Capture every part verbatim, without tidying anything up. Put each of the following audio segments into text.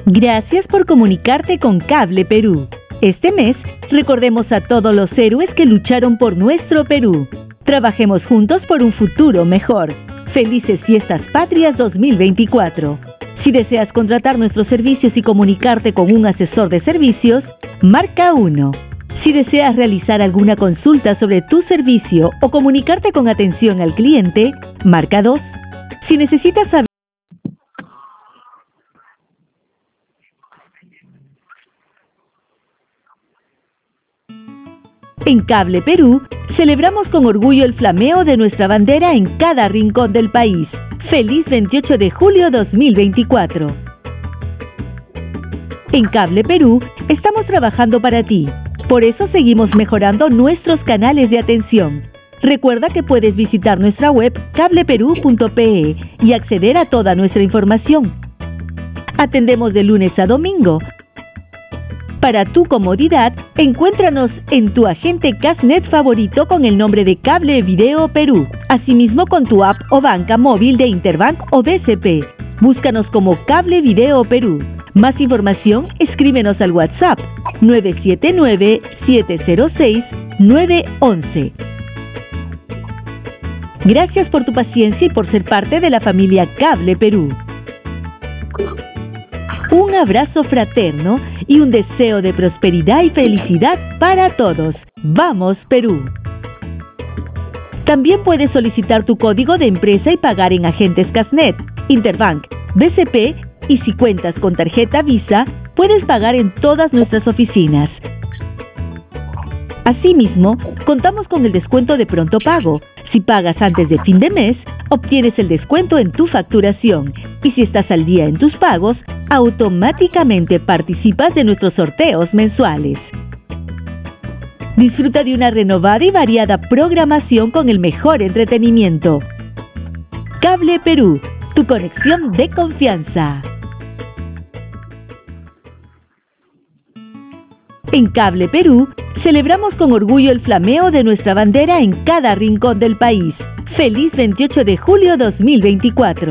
Gracias por comunicarte con Cable Perú. Este mes, recordemos a todos los héroes que lucharon por nuestro Perú. Trabajemos juntos por un futuro mejor. Felices Fiestas Patrias dos mil veinticuatro. Si deseas contratar nuestros servicios y comunicarte con un asesor de servicios, marca uno. Si deseas realizar alguna consulta sobre tu servicio o comunicarte con atención al cliente, marca dos. Si necesitas saber En Cable Perú, celebramos con orgullo el flameo de nuestra bandera en cada rincón del país. ¡Feliz veintiocho de julio dos mil veinticuatro! En Cable Perú, estamos trabajando para ti. Por eso seguimos mejorando nuestros canales de atención. Recuerda que puedes visitar nuestra web cable perú punto pe y acceder a toda nuestra información. Atendemos de lunes a domingo. Para tu comodidad, encuéntranos en tu agente Cashnet favorito con el nombre de Cable Video Perú. Asimismo con tu app o banca móvil de Interbank o B C P. Búscanos como Cable Video Perú. Más información, escríbenos al WhatsApp nueve siete nueve, siete cero seis, nueve uno uno. Gracias por tu paciencia y por ser parte de la familia Cable Perú. Un abrazo fraterno y un deseo de prosperidad y felicidad para todos. ¡Vamos, Perú! También puedes solicitar tu código de empresa y pagar en agentes Cashnet, Interbank, B C P y si cuentas con tarjeta Visa, puedes pagar en todas nuestras oficinas. Asimismo, contamos con el descuento de pronto pago. Si pagas antes de fin de mes, obtienes el descuento en tu facturación. Y si estás al día en tus pagos, automáticamente participas de nuestros sorteos mensuales. Disfruta de una renovada y variada programación con el mejor entretenimiento. Cable Perú, tu conexión de confianza. En Cable Perú, celebramos con orgullo el flameo de nuestra bandera en cada rincón del país. ¡Feliz veintiocho de julio dos mil veinticuatro!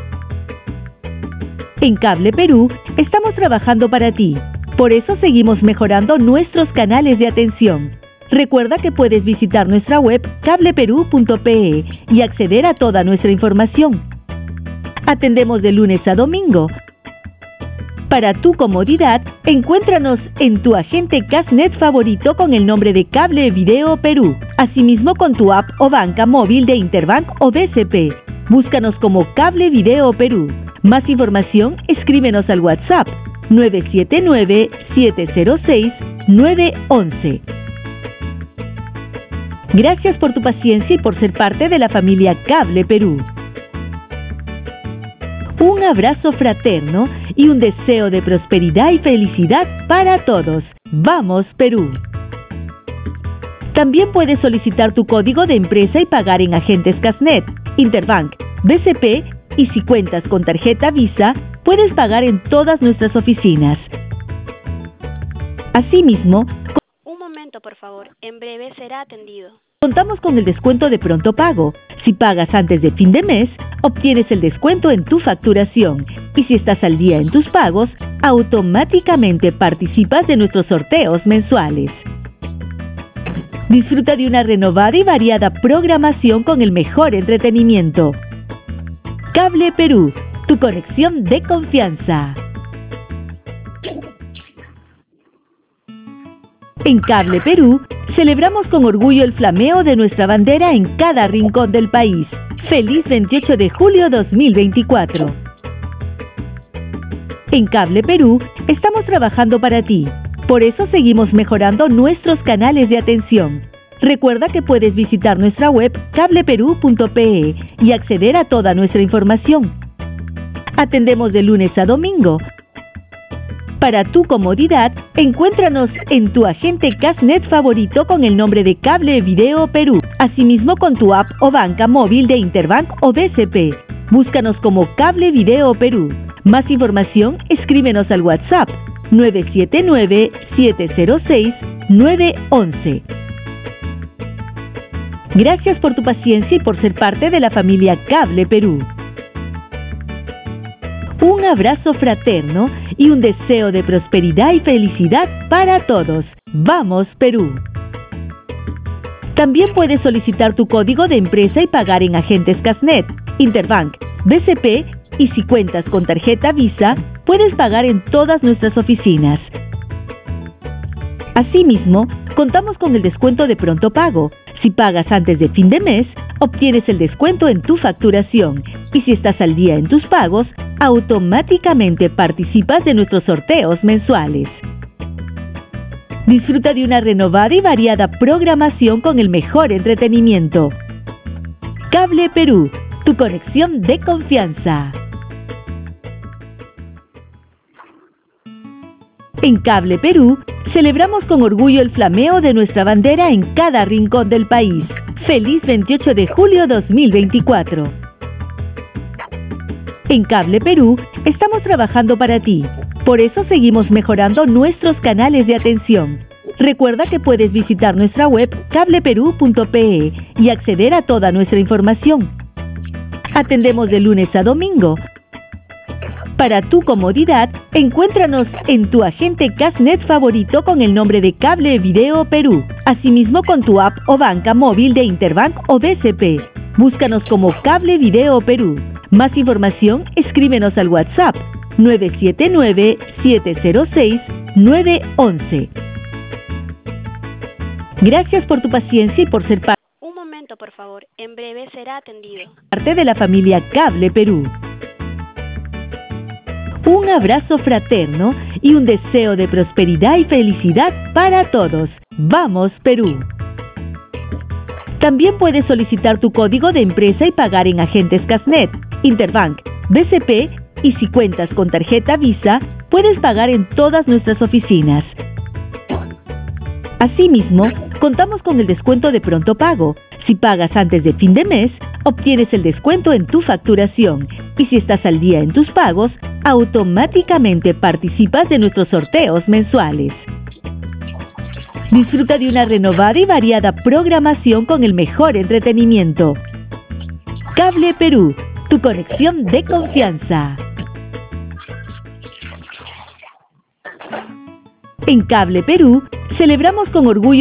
En Cable Perú, estamos trabajando para ti. Por eso seguimos mejorando nuestros canales de atención. Recuerda que puedes visitar nuestra web cable perú punto pe y acceder a toda nuestra información. Atendemos de lunes a domingo. Para tu comodidad, encuéntranos en tu agente Cashnet favorito con el nombre de Cable Video Perú. Asimismo con tu app o banca móvil de Interbank o B C P. Búscanos como Cable Video Perú. Más información, escríbenos al WhatsApp nueve siete nueve, siete cero seis, nueve uno uno. Gracias por tu paciencia y por ser parte de la familia Cable Perú. Un abrazo fraterno y un deseo de prosperidad y felicidad para todos. ¡Vamos, Perú! También puedes solicitar tu código de empresa y pagar en agentes Cashnet, Interbank, B C P y si cuentas con tarjeta Visa, puedes pagar en todas nuestras oficinas. Asimismo, Un momento, por favor. En breve será atendido. contamos con el descuento de pronto pago. Si pagas antes de fin de mes, obtienes el descuento en tu facturación. Y si estás al día en tus pagos, automáticamente participas de nuestros sorteos mensuales. Disfruta de una renovada y variada programación con el mejor entretenimiento. Cable Perú, tu conexión de confianza. En Cable Perú, celebramos con orgullo el flameo de nuestra bandera en cada rincón del país. ¡Feliz veintiocho de julio dos mil veinticuatro! En Cable Perú, estamos trabajando para ti. Por eso seguimos mejorando nuestros canales de atención. Recuerda que puedes visitar nuestra web cable perú punto pe y acceder a toda nuestra información. Atendemos de lunes a domingo. Para tu comodidad, encuéntranos en tu agente Cashnet favorito con el nombre de Cable Video Perú. Asimismo con tu app o banca móvil de Interbank o B C P. Búscanos como Cable Video Perú. Más información, escríbenos al WhatsApp nueve siete nueve, siete cero seis, nueve uno uno. Gracias por tu paciencia y por ser parte de la familia Cable Perú. Un abrazo fraterno y un deseo de prosperidad y felicidad para todos. ¡Vamos, Perú! También puedes solicitar tu código de empresa y pagar en agentes Casnet, Interbank, B C P y si cuentas con tarjeta Visa, puedes pagar en todas nuestras oficinas. Asimismo, contamos con el descuento de pronto pago. Si pagas antes de fin de mes, obtienes el descuento en tu facturación y si estás al día en tus pagos, automáticamente participas de nuestros sorteos mensuales. Disfruta de una renovada y variada programación con el mejor entretenimiento. Cable Perú, tu conexión de confianza. En Cable Perú, celebramos con orgullo el flameo de nuestra bandera en cada rincón del país. ¡Feliz veintiocho de julio dos mil veinticuatro! En Cable Perú, estamos trabajando para ti. Por eso seguimos mejorando nuestros canales de atención. Recuerda que puedes visitar nuestra web cable perú punto pe y acceder a toda nuestra información. Atendemos de lunes a domingo. Para tu comodidad, encuéntranos en tu agente Casnet favorito con el nombre de Cable Video Perú. Asimismo con tu app o banca móvil de Interbank o B C P. Búscanos como Cable Video Perú. Más información, escríbenos al WhatsApp nueve siete nueve, siete cero seis, nueve uno uno. Gracias por tu paciencia y por ser parte Un momento, por favor. En breve será atendido. de la familia Cable Perú. Un abrazo fraterno y un deseo de prosperidad y felicidad para todos. ¡Vamos, Perú! También puedes solicitar tu código de empresa y pagar en agentes Casnet, Interbank, B C P y si cuentas con tarjeta Visa, puedes pagar en todas nuestras oficinas. Asimismo, contamos con el descuento de pronto pago. Si pagas antes de fin de mes, obtienes el descuento en tu facturación y si estás al día en tus pagos, automáticamente participas de nuestros sorteos mensuales. Disfruta de una renovada y variada programación con el mejor entretenimiento. Cable Perú, tu conexión de confianza. En Cable Perú, celebramos con orgullo